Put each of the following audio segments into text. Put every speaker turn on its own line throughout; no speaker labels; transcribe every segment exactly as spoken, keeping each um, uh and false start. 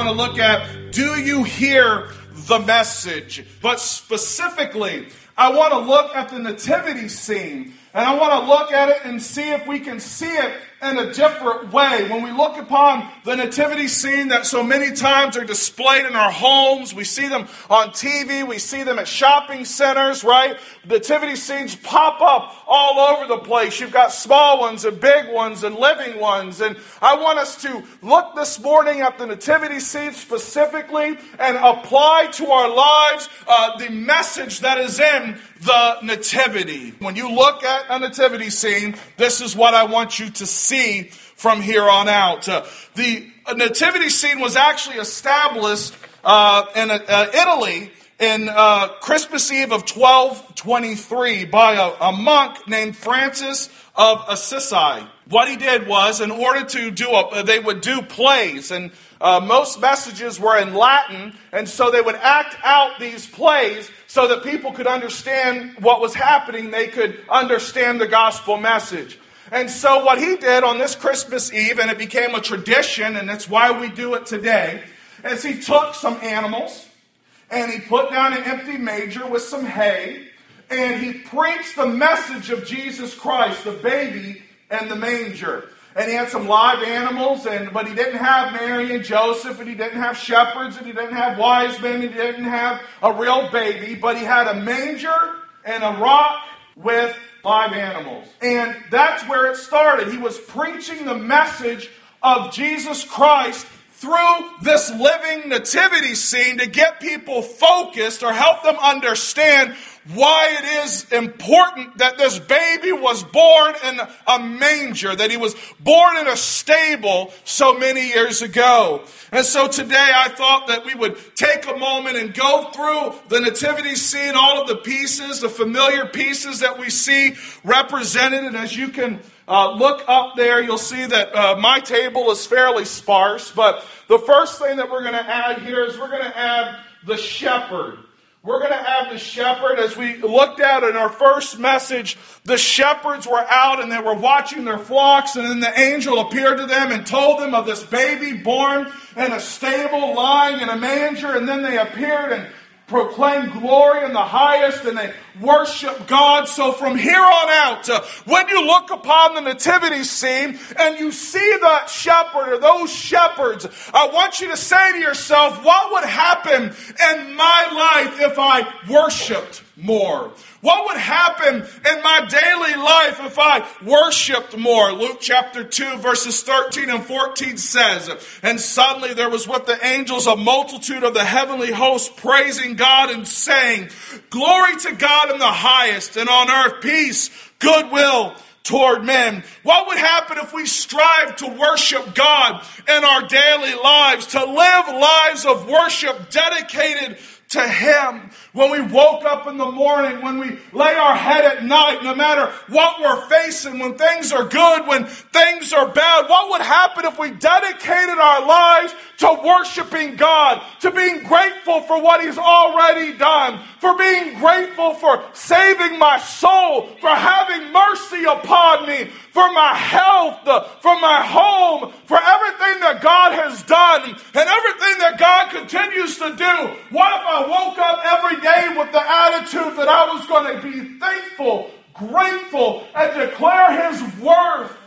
want to look at, do you hear the message? But specifically, I want to look at the nativity scene. And I want to look at it and see if we can see it in a different way. When we look upon the nativity scene that so many times are displayed in our homes, we see them on T V, we see them at shopping centers, right? Nativity scenes pop up all over the place. You've got small ones and big ones and living ones. And I want us to look this morning at the nativity scene specifically and apply to our lives uh, the message that is in the nativity. When you look at a nativity scene, this is what I want you to see from here on out. Uh, the nativity scene was actually established uh, in uh, Italy in uh, Christmas Eve of twelve twenty-three by a, a monk named Francis of Assisi. What he did was, in order to do a, they would do plays, and uh, most messages were in Latin, and so they would act out these plays so that people could understand what was happening. They could understand the gospel message. And so what he did on this Christmas Eve, and it became a tradition, and that's why we do it today, is he took some animals, and he put down an empty manger with some hay, and he preached the message of Jesus Christ, the baby and the manger. And he had some live animals, and but he didn't have Mary and Joseph, and he didn't have shepherds, and he didn't have wise men, and he didn't have a real baby, but he had a manger and a rock with live animals. And that's where it started. He was preaching the message of Jesus Christ through this living nativity scene to get people focused or help them understand why it is important that this baby was born in a manger, that he was born in a stable so many years ago. And so today I thought that we would take a moment and go through the nativity scene, all of the pieces, the familiar pieces that we see represented. And as you can uh, look up there, you'll see that uh, my table is fairly sparse. But the first thing that we're going to add here is we're going to add the shepherd. We're going to have the shepherd. As we looked at in our first message, the shepherds were out and they were watching their flocks, and then the angel appeared to them and told them of this baby born in a stable lying in a manger, and then they appeared and proclaim glory in the highest, and they worship God. So from here on out, uh, when you look upon the nativity scene and you see that shepherd or those shepherds, I want you to say to yourself, what would happen in my life if I worshiped more? What would happen in my daily life if I worshiped more? Luke chapter two verses thirteen and fourteen says, and suddenly there was with the angels a multitude of the heavenly host praising God and saying, glory to God in the highest, and on earth peace, goodwill toward men. What would happen if we strive to worship God in our daily lives, to live lives of worship dedicated to Him? When we woke up in the morning, when we lay our head at night, no matter what we're facing, when things are good, when things are bad, what would happen if we dedicated our lives to worshiping God, to being grateful for what He's already done, for being grateful for saving my soul, for having mercy upon me, for my health, for my home, for everything that God has done and everything that God continues to do? What if I woke up every day with the attitude that I was going to be thankful, grateful, and declare His worth?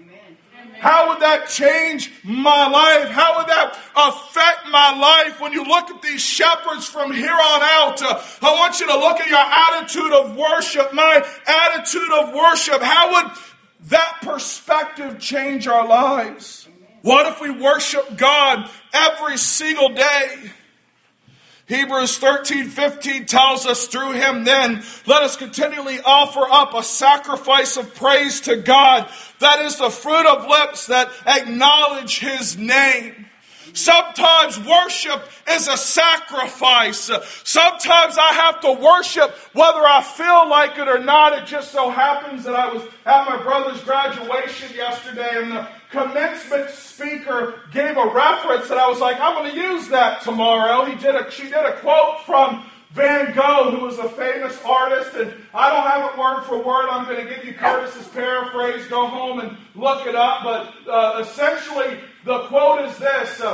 How would that change my life? How would that affect my life? When you look at these shepherds from here on out, uh, I want you to look at your attitude of worship, my attitude of worship. How would that perspective change our lives? What if we worship God every single day? Hebrews thirteen fifteen tells us, through Him then, let us continually offer up a sacrifice of praise to God. That is the fruit of lips that acknowledge His name. Sometimes worship is a sacrifice. Sometimes I have to worship whether I feel like it or not. It just so happens that I was at my brother's graduation yesterday, and the commencement speaker gave a reference, and I was like, I'm going to use that tomorrow. He did a, she did a quote from Van Gogh, who was a famous artist, and I don't have it word for word. I'm going to give you Curtis's paraphrase. Go home and look it up. But uh, essentially, the quote is this: uh,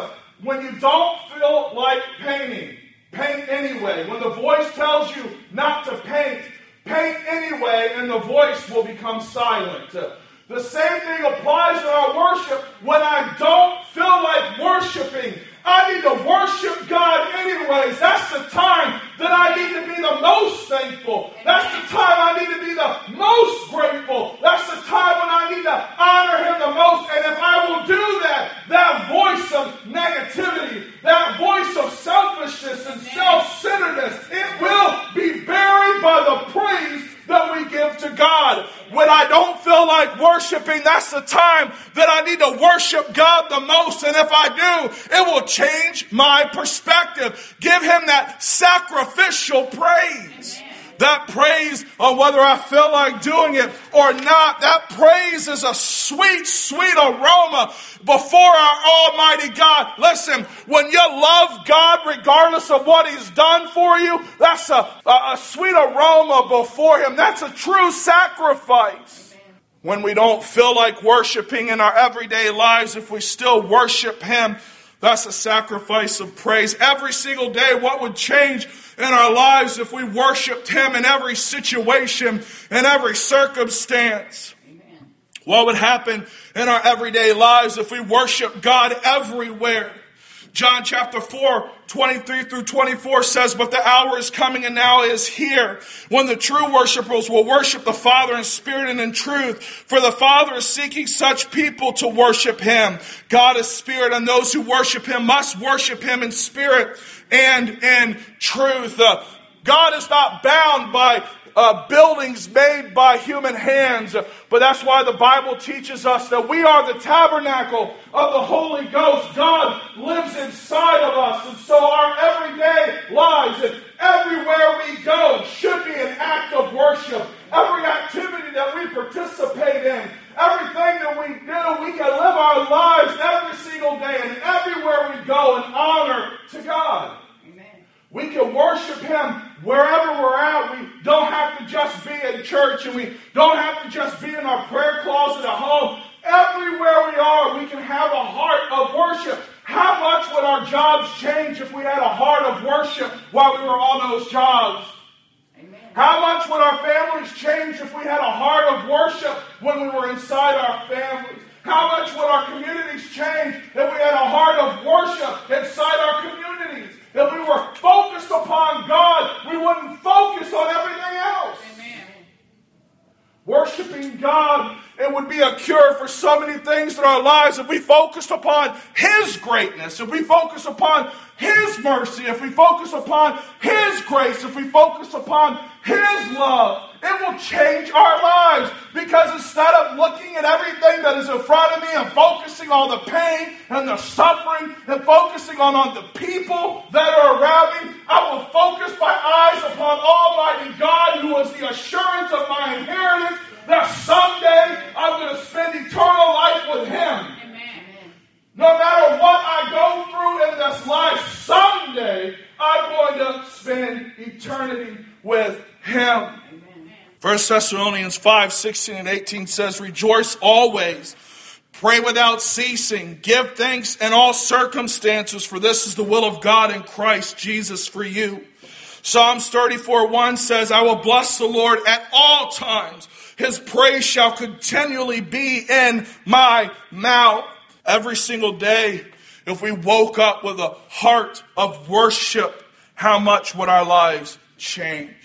when you don't feel like painting, paint anyway. When the voice tells you not to paint, paint anyway, and the voice will become silent. The same thing applies in our worship. When I don't feel like worshiping, I need to worship God anyways. That's the time that I need to be the most thankful. That's the time I need to be the most grateful. That's the time when I need to honor Him the most. And if I will do that, that voice of negativity, that voice of selfishness and self-centeredness, it will be buried by the praise that we give to God. When I don't feel like worshiping, that's the time that I need to worship God the most. And if I do, it will change my perspective. Give Him that sacrificial praise. Amen. That praise on whether I feel like doing it or not. That praise is a sweet, sweet aroma before our Almighty God. Listen, when you love God regardless of what He's done for you, that's a, a, a sweet aroma before Him. That's a true sacrifice. Amen. When we don't feel like worshiping in our everyday lives, if we still worship Him, that's a sacrifice of praise. Every single day, what would change in our lives if we worshiped Him in every situation, in every circumstance? Amen. What would happen in our everyday lives if we worship God everywhere? John chapter four, twenty-three through twenty-four says, "But the hour is coming and now is here when the true worshipers will worship the Father in spirit and in truth. For the Father is seeking such people to worship Him. God is spirit, and those who worship Him must worship Him in spirit and in truth." Uh, God is not bound by Uh, buildings made by human hands. But that's why the Bible teaches us that we are the tabernacle of the Holy Ghost. God lives inside of us. And so our everyday lives and everywhere we go should be an act of worship. Every activity that we participate in, everything that we do, we can live our lives every single day and everywhere we go in honor to God. We can worship Him wherever we're at. We don't have to just be in church, and we don't have to just be in our prayer closet at home. Everywhere we are, we can have a heart of worship. How much would our jobs change if we had a heart of worship while we were on those jobs? Amen. How much would our families change if we had a heart of worship when we were inside our families? How much would our communities change if we had a heart of worship inside our communities? If we were focused upon God, we wouldn't focus on everything else. Amen. Worshiping God, it would be a cure for so many things in our lives if we focused upon His greatness, if we focus upon His mercy, if we focus upon His grace, if we focus upon His love. It will change our lives, because instead of looking at everything that is in front of me and focusing on the pain and the suffering and focusing on, on the people that are around me, I will focus my eyes upon Almighty God, who is the assurance of my inheritance, that someday I'm going to spend eternal life with Him. Amen. No matter what I go through in this life, someday I'm going to spend eternity with Him. First Thessalonians five, sixteen and eighteen says, "Rejoice always, pray without ceasing, give thanks in all circumstances, for this is the will of God in Christ Jesus for you." Psalms thirty-four, one says, "I will bless the Lord at all times. His praise shall continually be in my mouth." Every single day, if we woke up with a heart of worship, how much would our lives change?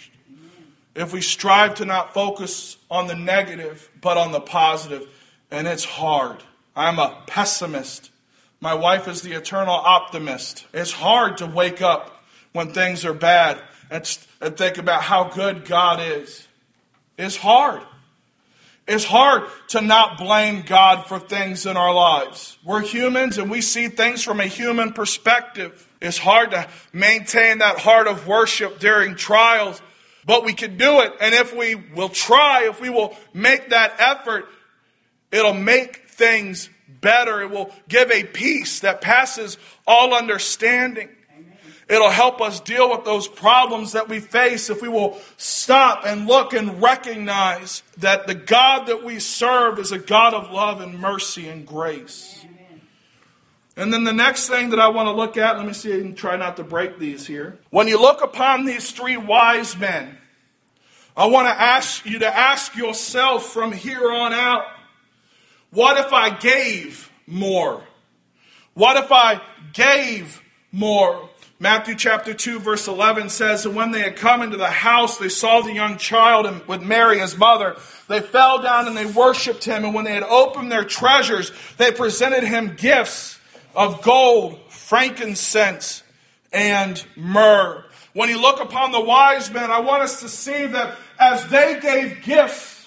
If we strive to not focus on the negative, but on the positive, and it's hard. I'm a pessimist. My wife is the eternal optimist. It's hard to wake up when things are bad and, and think about how good God is. It's hard. It's hard to not blame God for things in our lives. We're humans and we see things from a human perspective. It's hard to maintain that heart of worship during trials. But we can do it, and if we will try, if we will make that effort, it'll make things better. It will give a peace that passes all understanding. Amen. It'll help us deal with those problems that we face if we will stop and look and recognize that the God that we serve is a God of love and mercy and grace. Amen. And then the next thing that I want to look at, let me see, and try not to break these here. When you look upon these three wise men, I want to ask you to ask yourself from here on out, what if I gave more? What if I gave more? Matthew chapter two verse eleven says, and when they had come into the house, they saw the young child and with Mary his mother. They fell down and they worshipped him. And when they had opened their treasures, they presented him gifts of gold, frankincense, and myrrh. When you look upon the wise men, I want us to see that as they gave gifts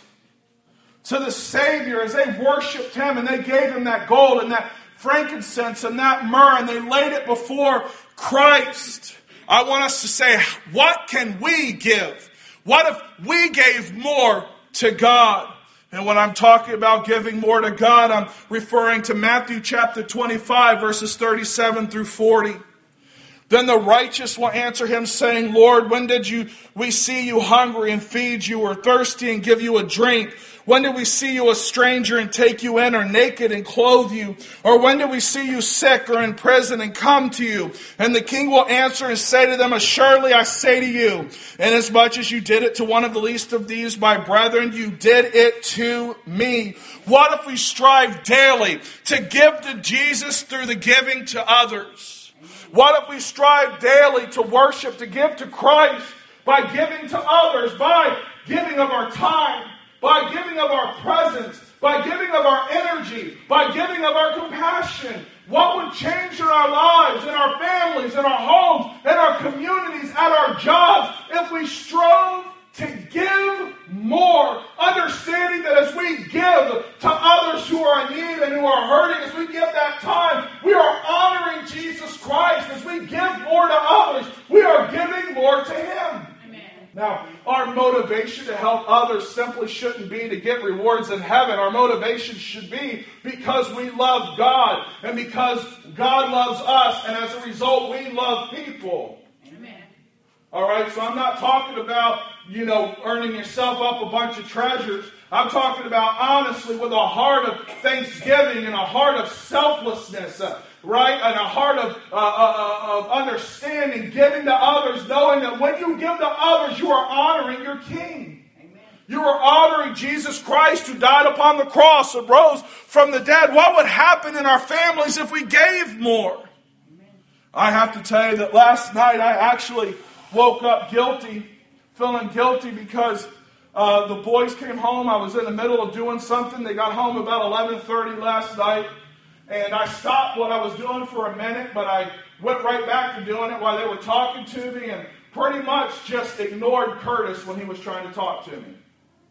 to the Savior, as they worshipped him and they gave him that gold and that frankincense and that myrrh, and they laid it before Christ, I want us to say, what can we give? What if we gave more to God? And when I'm talking about giving more to God, I'm referring to Matthew chapter twenty-five, verses thirty-seven through forty. Then the righteous will answer him, saying, Lord, when did you we see you hungry and feed you, or thirsty and give you a drink? When did we see you a stranger and take you in, or naked and clothe you? Or when did we see you sick or in prison and come to you? And the king will answer and say to them, assuredly I say to you, inasmuch as you did it to one of the least of these my brethren, you did it to me. What if we strive daily to give to Jesus through the giving to others? What if we strive daily to worship, to give to Christ by giving to others, by giving of our time, by giving of our presence, by giving of our energy, by giving of our compassion? What would change in our lives, in our families, in our homes, in our communities, at our jobs, if we strove to give more, understanding that as we give to others who are in need and who are hurting, as we give that time, we are honoring Jesus Christ. As we give more to others, we are giving more to Him. Now, our motivation to help others simply shouldn't be to get rewards in heaven. Our motivation should be because we love God and because God loves us, and as a result, we love people. Amen. All right, so I'm not talking about, you know, earning yourself up a bunch of treasures. I'm talking about honestly with a heart of thanksgiving and a heart of selflessness. Uh, Right? And a heart of, uh, uh, of understanding, giving to others, knowing that when you give to others, you are honoring your King. Amen. You are honoring Jesus Christ, who died upon the cross and rose from the dead. What would happen in our families if we gave more? Amen. I have to tell you that last night I actually woke up guilty, feeling guilty because uh, the boys came home. I was in the middle of doing something. They got home about eleven thirty last night. And I stopped what I was doing for a minute, but I went right back to doing it while they were talking to me, and pretty much just ignored Curtis when he was trying to talk to me.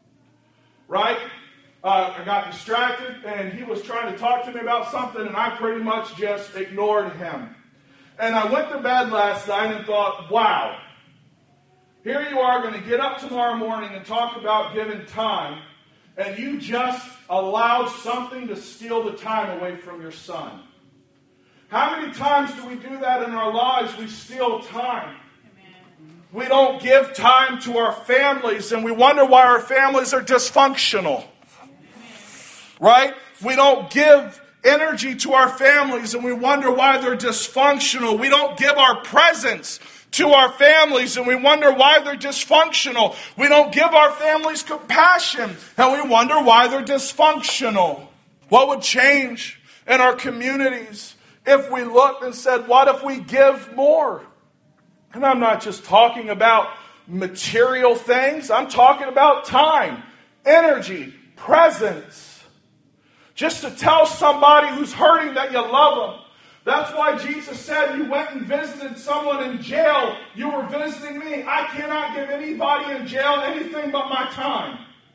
Right? Uh, I got distracted, and he was trying to talk to me about something, and I pretty much just ignored him. And I went to bed last night and thought, wow, here you are going to get up tomorrow morning and talk about giving time, and you just allowed something to steal the time away from your son. How many times do we do that in our lives? We steal time. Amen. We don't give time to our families, and we wonder why our families are dysfunctional. Amen. Right? We don't give energy to our families, and we wonder why they're dysfunctional. We don't give our presence to our families, and we wonder why they're dysfunctional. We don't give our families compassion, and we wonder why they're dysfunctional. What would change in our communities if we looked and said, what if we give more? And I'm not just talking about material things. I'm talking about time, energy, presence. Just to tell somebody who's hurting that you love them. That's why Jesus said, you went and visited someone in jail, you were visiting me. I cannot give anybody in jail anything but my time,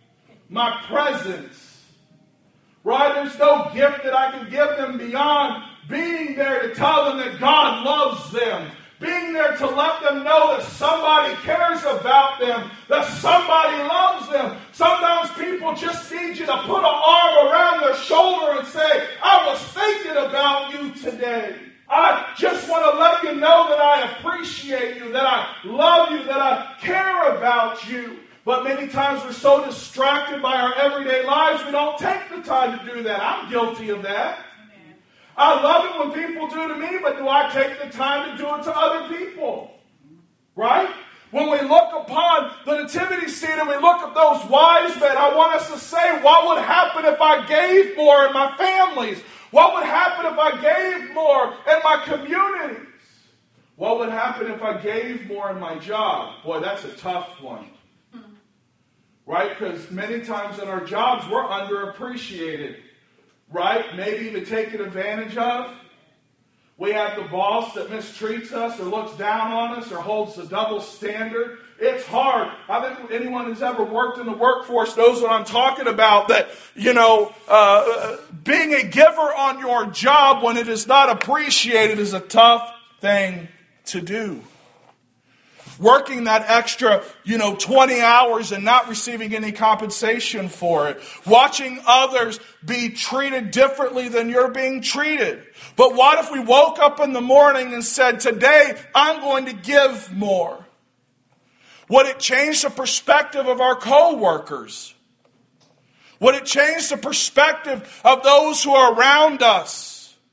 my presence. Right? There's no gift that I can give them beyond being there to tell them that God loves them. Being there to let them know that somebody cares about them, that somebody loves them. Sometimes people just need you to put an arm around their shoulder and say, I was thinking about you today. I just want to let you know that I appreciate you, that I love you, that I care about you. But many times we're so distracted by our everyday lives, we don't take the time to do that. I'm guilty of that. I love it when people do to me, but do I take the time to do it to other people? Right? When we look upon the nativity scene and we look at those wise men, I want us to say, what would happen if I gave more in my families? What would happen if I gave more in my communities? What would happen if I gave more in my job? Boy, that's a tough one. Right? Because many times in our jobs, we're underappreciated. Right? Maybe even taken advantage of. We have the boss that mistreats us or looks down on us or holds the double standard. It's hard. I think anyone who's ever worked in the workforce knows what I'm talking about. That, you know, uh, being a giver on your job when it is not appreciated is a tough thing to do. Working that extra, you know, twenty hours and not receiving any compensation for it. Watching others be treated differently than you're being treated. But what if we woke up in the morning and said, today I'm going to give more? Would it change the perspective of our co-workers? Would it change the perspective of those who are around us?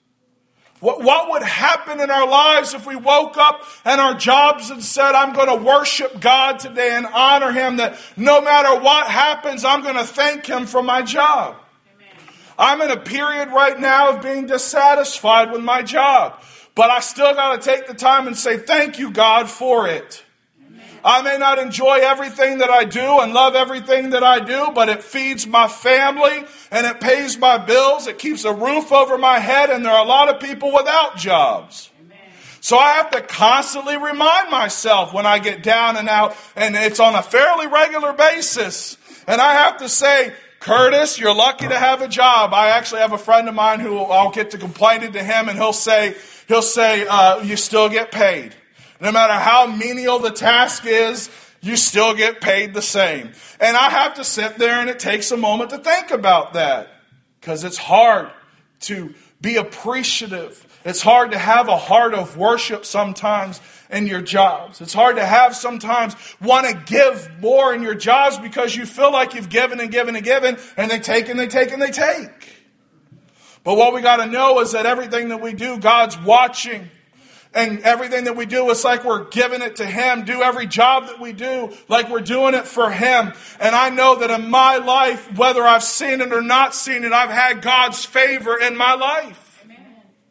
What, what would happen in our lives if we woke up in our jobs and said, I'm going to worship God today and honor Him, that no matter what happens, I'm going to thank Him for my job. Amen. I'm in a period right now of being dissatisfied with my job, but I still got to take the time and say, thank you, God, for it. I may not enjoy everything that I do and love everything that I do, but it feeds my family and it pays my bills. It keeps a roof over my head, and there are a lot of people without jobs. Amen. So I have to constantly remind myself when I get down and out, and it's on a fairly regular basis. And I have to say, Curtis, you're lucky to have a job. I actually have a friend of mine who I'll get to complaining to him, and he'll say, he'll say, uh, you still get paid. No matter how menial the task is, you still get paid the same. And I have to sit there, and it takes a moment to think about that. Because it's hard to be appreciative. It's hard to have a heart of worship sometimes in your jobs. It's hard to have sometimes want to give more in your jobs because you feel like you've given and given and given, and they take and they take and they take. But what we got to know is that everything that we do, God's watching. And everything that we do, it's like we're giving it to Him. Do every job that we do like we're doing it for Him. And I know that in my life, whether I've seen it or not seen it, I've had God's favor in my life. Amen.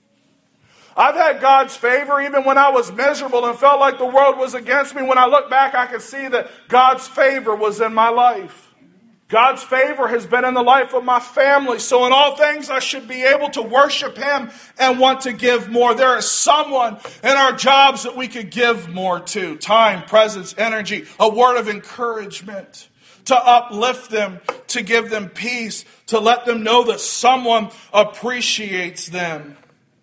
I've had God's favor even when I was miserable and felt like the world was against me. When I look back, I can see that God's favor was in my life. God's favor has been in the life of my family. So in all things, I should be able to worship Him and want to give more. There is someone in our jobs that we could give more to. Time, presence, energy, a word of encouragement, to uplift them, to give them peace, to let them know that someone appreciates them.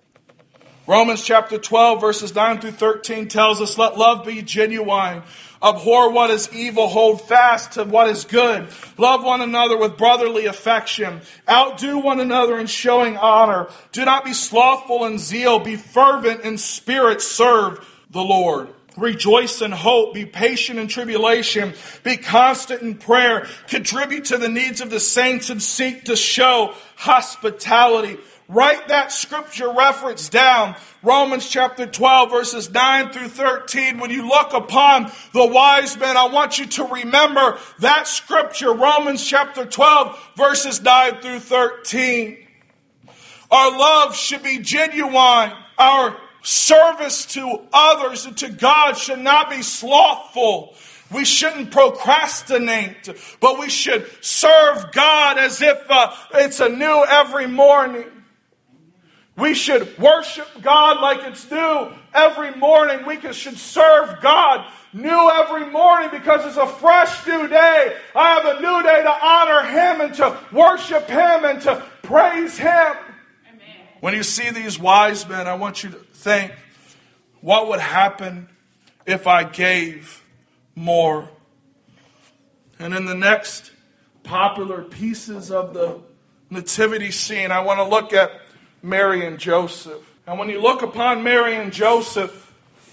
Romans chapter twelve, verses nine through thirteen tells us, let love be genuine. Abhor what is evil, hold fast to what is good. Love one another with brotherly affection. Outdo one another in showing honor. Do not be slothful in zeal. Be fervent in spirit. Serve the Lord. Rejoice in hope. Be patient in tribulation. Be constant in prayer. Contribute to the needs of the saints and seek to show hospitality. Write that scripture reference down. Romans chapter twelve, verses nine through thirteen. When you look upon the wise men, I want you to remember that scripture. Romans chapter twelve, verses nine through thirteen. Our love should be genuine. Our service to others and to God should not be slothful. We shouldn't procrastinate, but we should serve God as if uh, it's anew every morning. We should worship God like it's new every morning. We should serve God new every morning because it's a fresh new day. I have a new day to honor Him and to worship Him and to praise Him. Amen. When you see these wise men, I want you to think, what would happen if I gave more? And in the next popular pieces of the nativity scene, I want to look at Mary and Joseph. And when you look upon Mary and Joseph,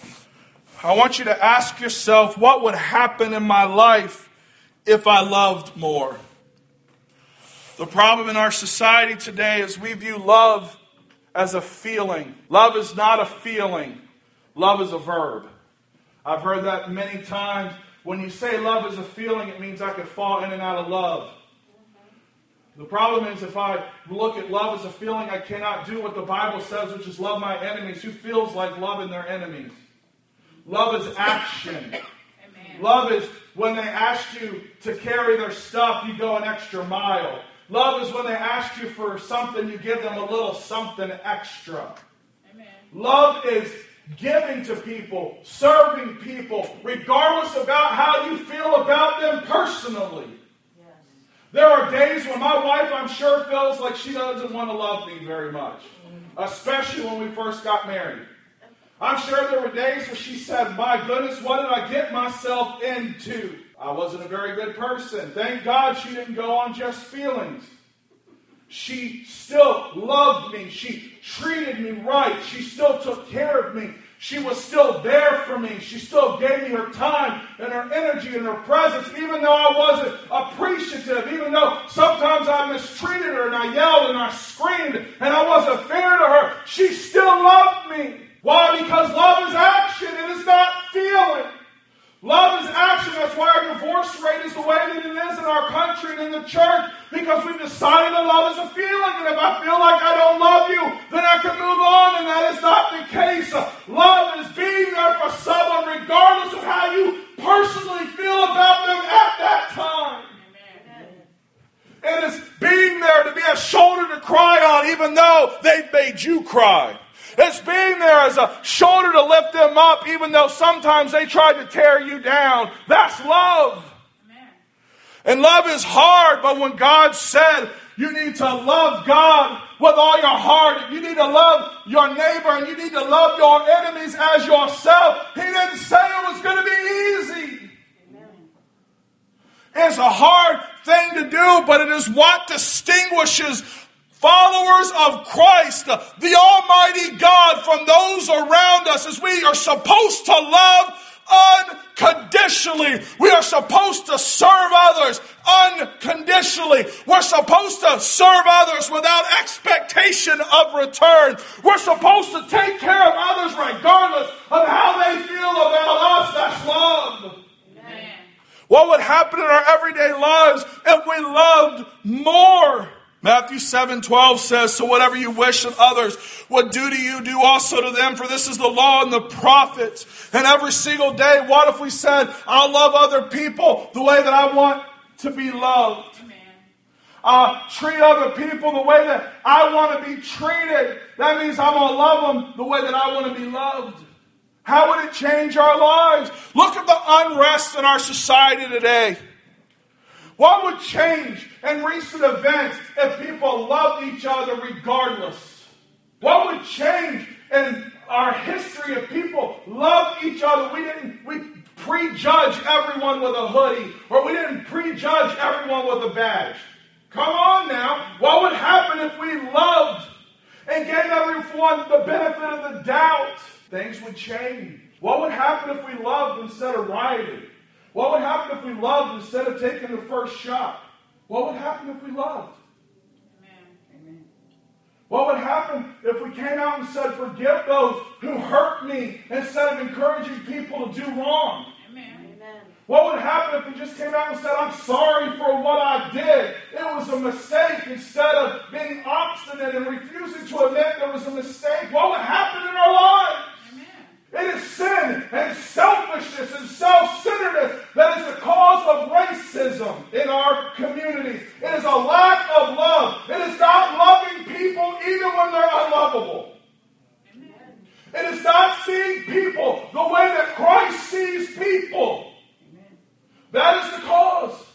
I want you to ask yourself, what would happen in my life if I loved more? The problem in our society today is we view love as a feeling. Love is not a feeling. Love is a verb. I've heard that many times. When you say love is a feeling, it means I could fall in and out of love. The problem is if I look at love as a feeling, I cannot do what the Bible says, which is love my enemies. Who feels like loving their enemies? Love is action. Amen. Love is when they ask you to carry their stuff, you go an extra mile. Love is when they ask you for something, you give them a little something extra. Amen. Love is giving to people, serving people, regardless about how you feel about them personally. Yes. There are days when my wife, I'm sure, feels like she doesn't want to love me very much, especially when we first got married. I'm sure there were days where she said, my goodness, what did I get myself into? I wasn't a very good person. Thank God she didn't go on just feelings. She still loved me. She treated me right. She still took care of me. She was still there for me. She still gave me her time and her energy and her presence, even though I wasn't appreciative, even though sometimes I mistreated her and I yelled and I screamed and I wasn't fair to her. She still loved me. Why? Because love is action. It is not feeling. Love is action. That's why our divorce rate is the way that it is in our country and in the church. Because we've decided that love is a feeling. And if I feel like I don't love you, then I can move on. And that is not the case. Love is being there for someone regardless of how you personally feel about them at that time. It is being there to be a shoulder to cry on even though they've made you cry. It's being there as a shoulder to lift them up, even though sometimes they tried to tear you down. That's love. Amen. And love is hard, but when God said you need to love God with all your heart, you need to love your neighbor, and you need to love your enemies as yourself, He didn't say it was going to be easy. Amen. It's a hard thing to do, but it is what distinguishes followers of Christ, the Almighty God, from those around us, as we are supposed to love unconditionally. We are supposed to serve others unconditionally. We're supposed to serve others without expectation of return. We're supposed to take care of others regardless of how they feel about us. That's love. Amen. What would happen in our everyday lives if we loved more? Matthew seven twelve says, so whatever you wish that others would do to you, do also to them, for this is the law and the prophets. And every single day, what if we said, I'll love other people the way that I want to be loved? Uh, treat other people the way that I want to be treated. That means I'm going to love them the way that I want to be loved. How would it change our lives? Look at the unrest in our society today. What would change in recent events if people loved each other regardless? What would change in our history if people loved each other? We didn't we prejudge everyone with a hoodie, or we didn't prejudge everyone with a badge. Come on now. What would happen if we loved and gave everyone the benefit of the doubt? Things would change. What would happen if we loved instead of rioting? What would happen if we loved instead of taking the first shot? What would happen if we loved? Amen. Amen. What would happen if we came out and said, forgive those who hurt me, instead of encouraging people to do wrong? Amen. Amen. What would happen if we just came out and said, I'm sorry for what I did. It was a mistake, instead of being obstinate and refusing to admit there was a mistake? What would happen in our lives? It is sin and selfishness and self-centeredness that is the cause of racism in our communities. It is a lack of love. It is not loving people even when they're unlovable. Amen. It is not seeing people the way that Christ sees people. Amen. That is the cause.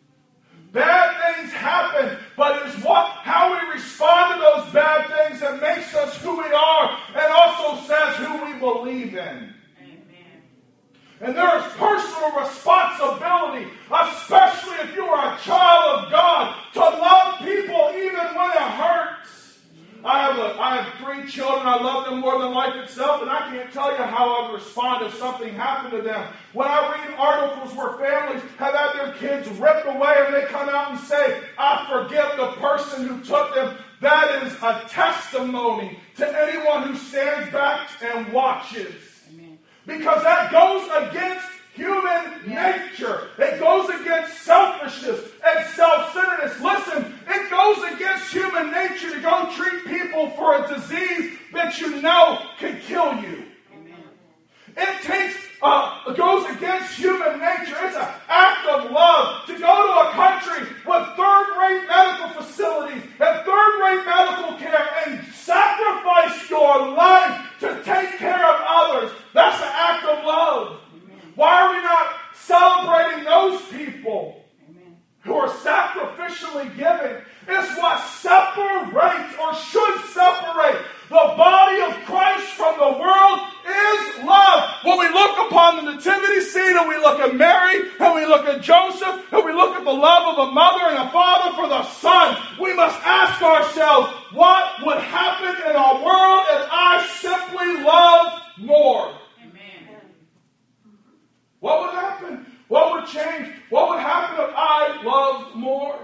Bad things happen, but it is what, how we respond to those bad things that makes us who we are, and also says who we believe in. Amen. And there is personal responsibility, especially if you are a child of God, to love people even when it hurts. I have a, I have three children. I love them more than life itself, and I can't tell you how I would respond if something happened to them. When I read articles where families have had their kids ripped away and they come out and say, I forgive the person who took them, that is a testimony to anyone who stands back and watches. Amen. Because that goes against human nature. It goes against selfishness and self-centeredness. Listen, it goes against human nature to go treat people for a disease that you know can kill you. Amen. It takes, uh, it goes against human nature. It's an act of love to go to a country with third-rate medical facilities and third-rate medical care and sacrifice your life to take care of others. That's an act of love. Why are we not celebrating those people Amen. Who are sacrificially giving? It's what separates or should separate the body of Christ from the world is love. When we look upon the nativity scene and we look at Mary and we look at Joseph and we look at the love of a mother and a father for the son, we must ask ourselves, what would happen in our world if I simply loved more? What would happen? What would change? What would happen if I loved more?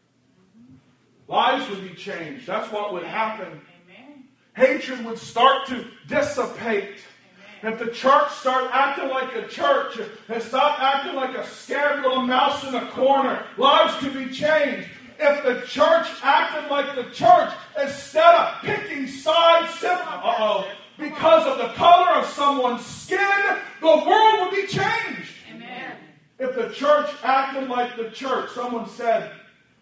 Lives would be changed. That's what would happen. Amen. Hatred would start to dissipate. Amen. If the church started acting like a church and stopped acting like a scared little mouse in a corner, lives could be changed. If the church acted like the church instead of picking sides, uh-oh, because of the color of someone's skin, the world would be changed. Amen. If the church acted like the church, someone said,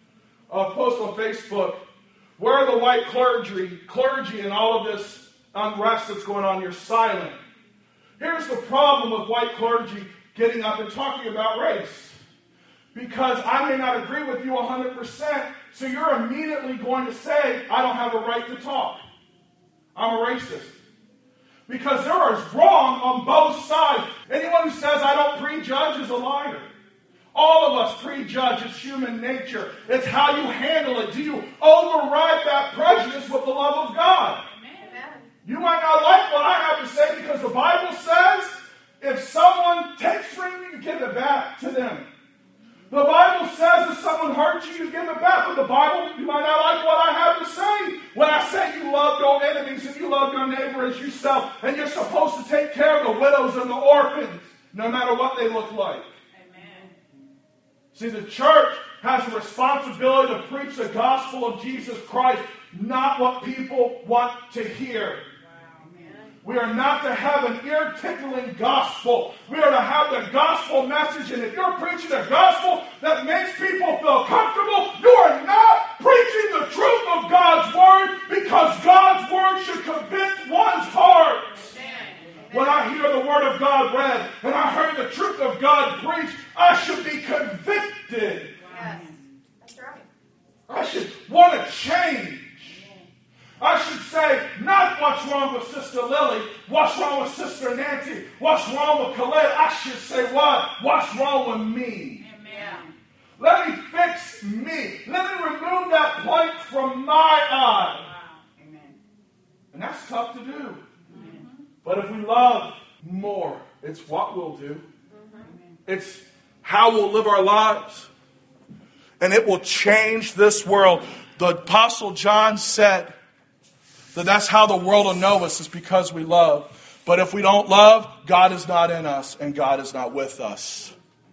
a post on Facebook, where are the white clergy, clergy and all of this unrest that's going on? You're silent. Here's the problem with white clergy getting up and talking about race. Because I may not agree with you one hundred percent, so you're immediately going to say, I don't have a right to talk. I'm a racist. Because there is wrong on both sides. Anyone who says I don't prejudge is a liar. All of us prejudge. It's human nature. It's how you handle it. Do you override that prejudice with the love of God? Amen. You might not like what I have to say because the Bible says if someone takes from you, you give it back to them. The Bible says if someone hurts you, you give it back. But the Bible, you might not like what I have to say. When I say you love your enemies and you love your neighbor as yourself, and you're supposed to take care of the widows and the orphans, no matter what they look like. Amen. See, the church has a responsibility to preach the gospel of Jesus Christ, not what people want to hear. We are not to have an ear-tickling gospel. We are to have the gospel message. And if you're preaching a gospel that makes people feel comfortable, you are not preaching the truth of God's word, because God's word should convict one's heart. When I hear the word of God read and I heard the truth of God preached, I should be convicted. Yes, that's right. I should want to change. I should say, not what's wrong with Sister Lily, what's wrong with Sister Nancy, what's wrong with Colette. I should say what? What's wrong with me? Amen. Let me fix me. Let me remove that plank from my eye. Wow. Amen. And that's tough to do. Mm-hmm. But if we love more, it's what we'll do. Mm-hmm. It's how we'll live our lives. And it will change this world. The Apostle John said, that that's how the world will know us, is because we love. But if we don't love, God is not in us and God is not with us.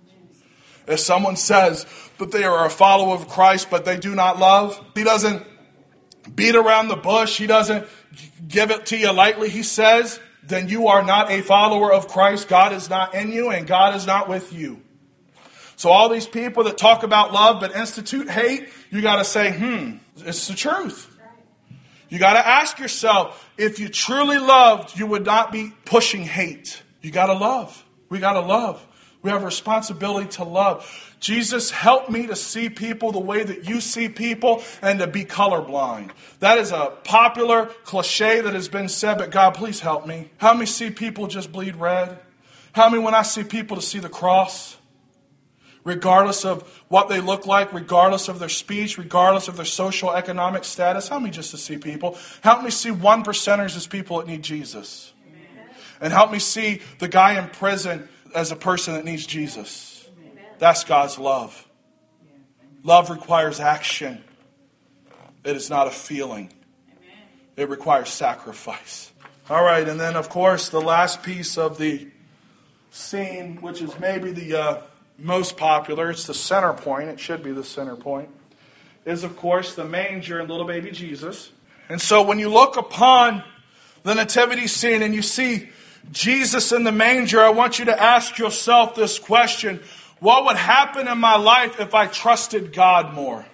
If someone says that they are a follower of Christ but they do not love, he doesn't beat around the bush, he doesn't give it to you lightly, he says, then you are not a follower of Christ. God is not in you and God is not with you. So all these people that talk about love but institute hate, you got to say, hmm, it's the truth. You got to ask yourself, if you truly loved, you would not be pushing hate. You got to love. We got to love. We have a responsibility to love. Jesus, help me to see people the way that you see people and to be colorblind. That is a popular cliche that has been said, but God, please help me. Help me see people just bleed red. Help me when I see people to see the cross. Regardless of what they look like, regardless of their speech, regardless of their social economic status. Help me just to see people. Help me see one percenters as people that need Jesus. Amen. And help me see the guy in prison as a person that needs Jesus. Amen. That's God's love. Love requires action. It is not a feeling. It requires sacrifice. All right, and then of course the last piece of the scene, which is maybe the uh, most popular, it's the center point, it should be the center point, is of course the manger and little baby Jesus. And so when you look upon the nativity scene and you see Jesus in the manger, I want you to ask yourself this question: what would happen in my life if I trusted God more?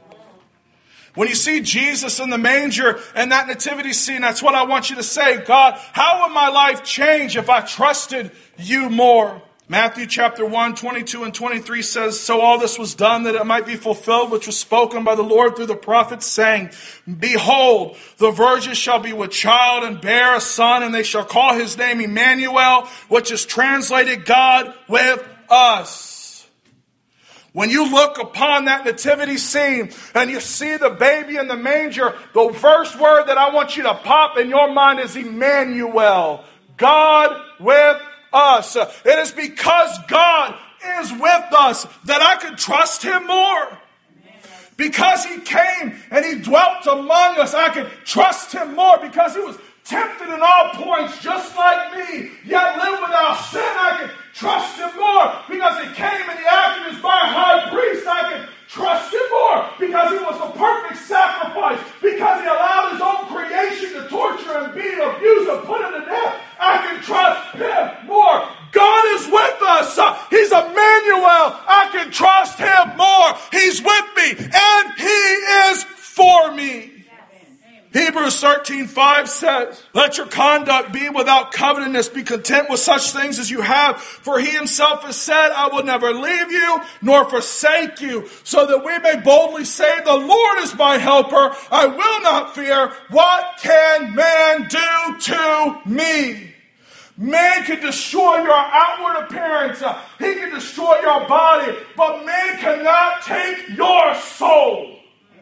When you see Jesus in the manger and that nativity scene, that's what I want you to say. God, how would my life change if I trusted you more? Matthew chapter one, twenty-two and twenty-three says, so all this was done that it might be fulfilled, which was spoken by the Lord through the prophets, saying, behold, the virgin shall be with child and bear a son, and they shall call his name Emmanuel, which is translated God with us. When you look upon that nativity scene and you see the baby in the manger, the first word that I want you to pop in your mind is Emmanuel, God with us. It is because God is with us that I can trust him more. Because he came and he dwelt among us, I can trust him more. Because he was tempted in all points just like me, yet lived without sin, I can trust him more. Because he came and he acted as my high priest, I can trust him more. Because he was the perfect sacrifice. Because he allowed his own creation to torture and beat, abuse, and put him to death, I can trust him more. God is with us. He's Emmanuel. I can trust him more. He's with me and he is for me. Hebrews thirteen five says, let your conduct be without covetousness. Be content with such things as you have. For he himself has said, I will never leave you nor forsake you. So that we may boldly say, the Lord is my helper. I will not fear. What can man do to me? Man can destroy your outward appearance. He can destroy your body. But man cannot take your soul.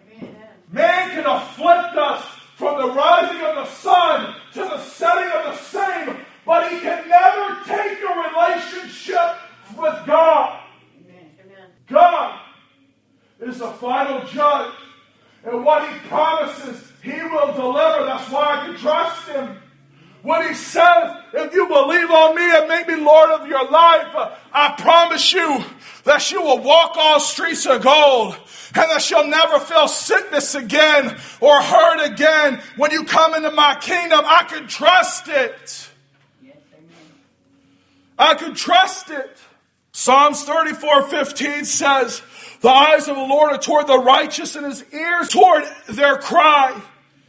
Man can afflict us from the rising of the sun to the setting of the same, but he can never take your relationship with God. Amen. God is the final judge, and what he promises, he will deliver. That's why I can trust him. When he says, if you believe on me and make me Lord of your life, I promise you that you will walk all streets of gold and that you'll never feel sickness again or hurt again. When you come into my kingdom, I can trust it. Yes, amen. I can trust it. Psalms thirty-four fifteen says, the eyes of the Lord are toward the righteous and his ears toward their cry.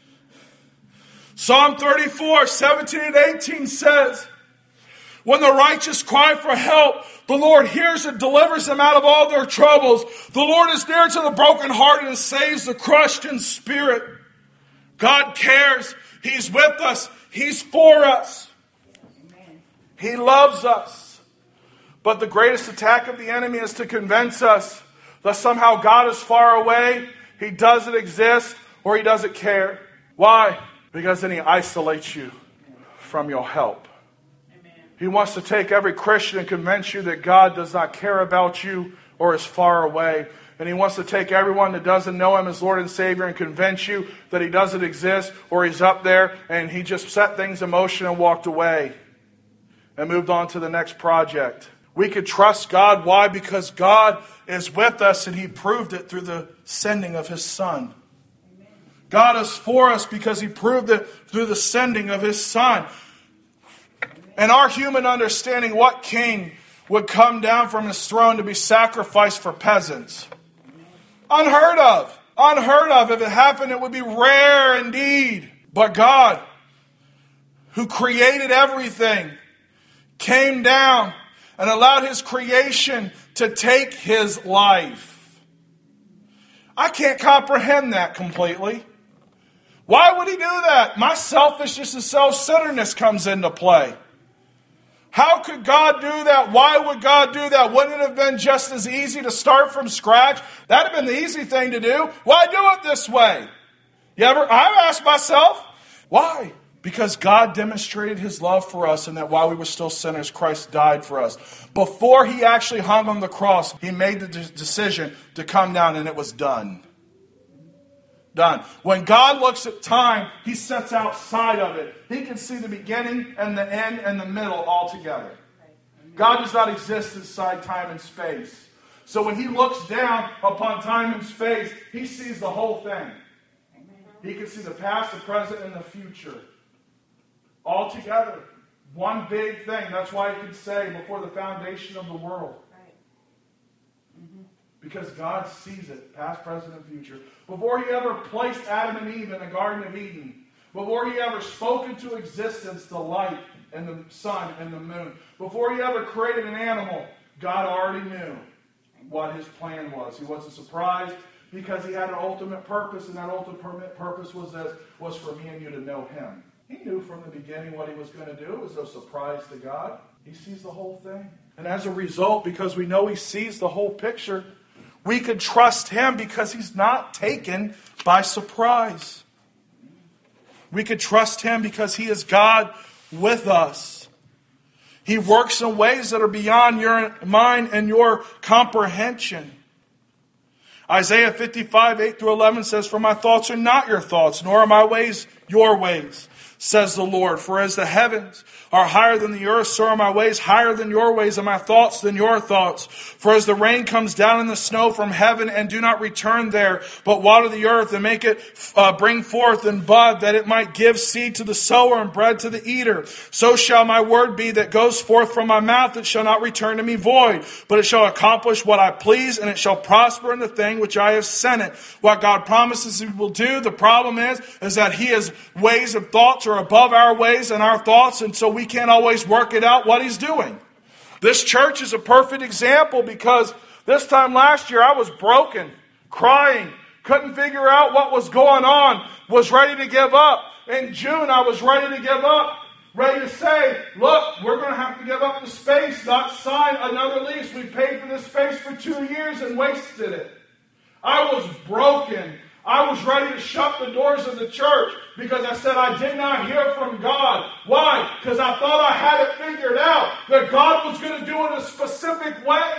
Psalm thirty-four, seventeen and eighteen says, when the righteous cry for help, the Lord hears and delivers them out of all their troubles. The Lord is near to the brokenhearted and saves the crushed in spirit. God cares. He's with us. He's for us. Amen. He loves us. But the greatest attack of the enemy is to convince us that somehow God is far away, he doesn't exist, or he doesn't care. Why? Because then he isolates you from your help. Amen. He wants to take every Christian and convince you that God does not care about you or is far away. And he wants to take everyone that doesn't know him as Lord and Savior and convince you that he doesn't exist or he's up there and he just set things in motion and walked away and moved on to the next project. We could trust God. Why? Because God is with us and he proved it through the sending of his Son. God is for us because he proved it through the sending of his Son. And our human understanding, what king would come down from his throne to be sacrificed for peasants? Unheard of. Unheard of. If it happened, it would be rare indeed. But God, who created everything, came down and allowed his creation to take his life. I can't comprehend that completely. Why would he do that? My selfishness and self-centeredness comes into play. How could God do that? Why would God do that? Wouldn't it have been just as easy to start from scratch? That'd have been the easy thing to do. Why do it this way? You ever? I've asked myself, why? Because God demonstrated his love for us and that while we were still sinners, Christ died for us. Before he actually hung on the cross, he made the de- decision to come down and it was done. Done. When God looks at time, he sets outside of it. He can see the beginning and the end and the middle all together. God does not exist inside time and space. So when he looks down upon time and space, he sees the whole thing. He can see the past, the present, and the future. All together. One big thing. That's why he can say before the foundation of the world. Because God sees it, past, present, and future. Before he ever placed Adam and Eve in the Garden of Eden, before he ever spoke into existence the light and the sun and the moon, before he ever created an animal, God already knew what his plan was. He wasn't surprised because he had an ultimate purpose, and that ultimate purpose was, this, was for me and you to know him. He knew from the beginning what he was going to do. It was no surprise to God. He sees the whole thing. And as a result, because we know he sees the whole picture, we can trust him because he's not taken by surprise. We can trust him because he is God with us. He works in ways that are beyond your mind and your comprehension. Isaiah fifty-five, eight through eleven says, "For my thoughts are not your thoughts, nor are my ways your ways, says the Lord. For as the heavens are higher than the earth, so are my ways higher than your ways, and my thoughts than your thoughts. For as the rain comes down in the snow from heaven, and do not return there, but water the earth, and make it uh, bring forth and bud, that it might give seed to the sower and bread to the eater, so shall my word be that goes forth from my mouth. It shall not return to me void, but it shall accomplish what I please, and it shall prosper in the thing which I have sent it." What God promises he will do, the problem is, is that he has ways of thoughts are above our ways and our thoughts, and so we can't always work it out what he's doing. This church is a perfect example because this time last year I was broken, crying, couldn't figure out what was going on, was ready to give up. In June I was ready to give up, ready to say, look, we're going to have to give up the space, not sign another lease. We paid for this space for two years and wasted it. I was broken. I was ready to shut the doors of the church because I said I did not hear from God. Why? Because I thought I had it figured out, that God was going to do it a specific way.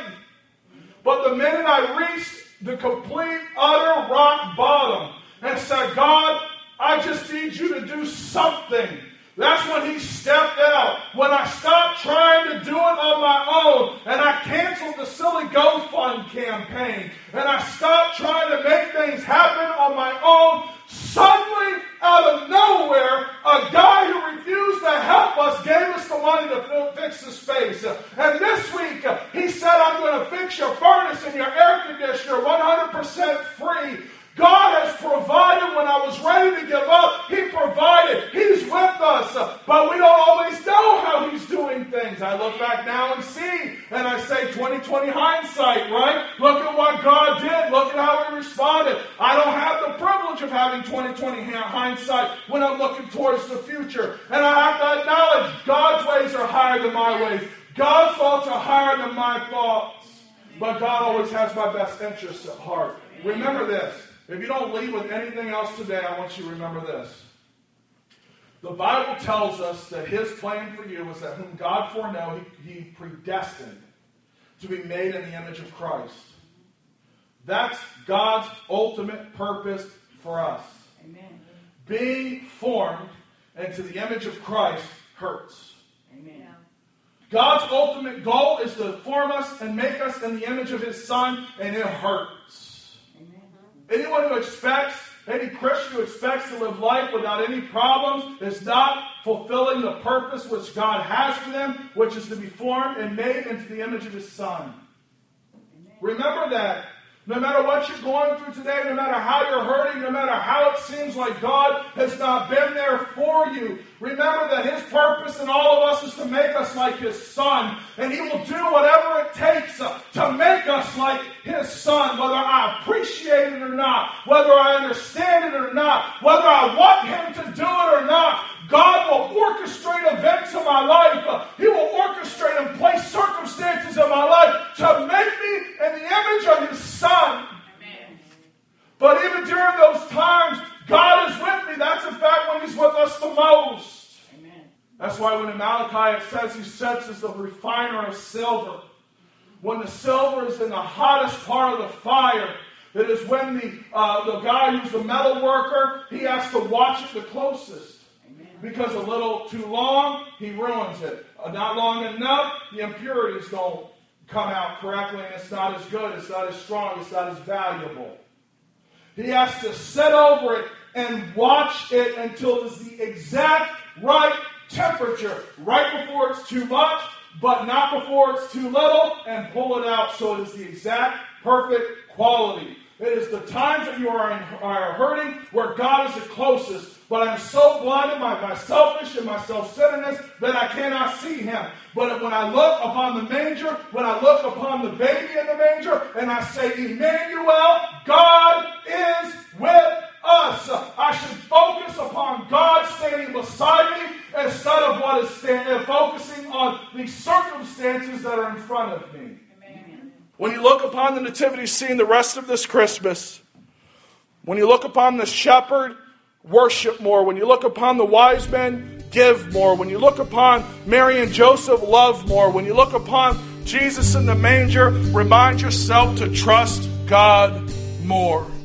But the minute I reached the complete, utter rock bottom and said, God, I just need you to do something. That's when he stepped out. When I stopped trying to do it on my own and I canceled the silly GoFund campaign and I stopped trying to make things happen on my own, suddenly, out of nowhere, a guy who refused to help us gave us the money to fix the space. And this week, he said, I'm going to fix your furnace and your air conditioner one hundred percent free. God has provided when I was ready to give up. He provided. He's with us. But we don't always know how he's doing things. I look back now and see, and I say twenty twenty hindsight, right? Look at what God did. Look at how he responded. I don't have the privilege of having twenty twenty hindsight when I'm looking towards the future. And I have to acknowledge God's ways are higher than my ways. God's thoughts are higher than my thoughts. But God always has my best interests at heart. Remember this. If you don't leave with anything else today, I want you to remember this. The Bible tells us that his plan for you was that whom God foreknew, he, he predestined to be made in the image of Christ. That's God's ultimate purpose for us. Amen. Being formed into the image of Christ hurts. Amen. God's ultimate goal is to form us and make us in the image of his Son, and it hurts. Anyone who expects, any Christian who expects to live life without any problems is not fulfilling the purpose which God has for them, which is to be formed and made into the image of his Son. Amen. Remember that. No matter what you're going through today, no matter how you're hurting, no matter how it seems like God has not been there for you, remember that his purpose in all of us is to make us like his Son. And he will do whatever it takes to make us like his Son, whether I appreciate it or not, whether I understand it or not, whether I want him to do it or not. God will orchestrate events in my life. He will orchestrate and place circumstances in my life to make me in the image of his Son. Amen. But even during those times, God is with me. That's in fact when he's with us the most. Amen. That's why when in Malachi it says he sets as the refiner of silver. When the silver is in the hottest part of the fire, It is when the uh, the guy who's the metal worker, he has to watch it the closest. Because a little too long, he ruins it. Uh, not long enough, the impurities don't come out correctly, and it's not as good, it's not as strong, it's not as valuable. He has to sit over it and watch it until it's the exact right temperature. Right before it's too much, but not before it's too little, and pull it out so it is the exact perfect quality. It is the times that you are, in, are hurting where God is the closest. But I'm so blinded by my selfish and my self-centeredness that I cannot see Him. But when I look upon the manger, when I look upon the baby in the manger, and I say, Emmanuel, God is with us. I should focus upon God standing beside me instead of what is stand, focusing on the circumstances that are in front of me. Amen. When you look upon the nativity scene the rest of this Christmas, when you look upon the shepherd, worship more. When you look upon the wise men, give more. When you look upon Mary and Joseph, love more. When you look upon Jesus in the manger, remind yourself to trust God more.